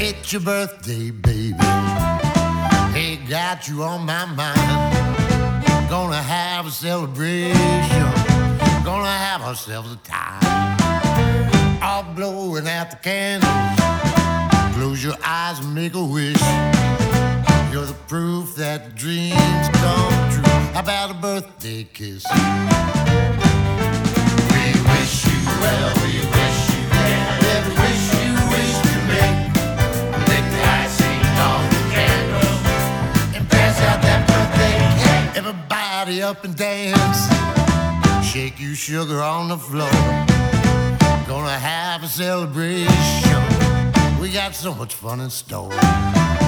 It's your birthday, baby. Hey, got you on my mind. Gonna have a celebration. Gonna have ourselves a time. All blowing out the candles. Close your eyes and make a wish. You're the proof that dreams come true. How about a birthday kiss? We wish you well, we wish you can. Every wish you wish to make. Lick the icing on the candle and pass out that birthday cake. Everybody up and dance. Shake you sugar on the floor. Gonna have a celebration. We got so much fun in store.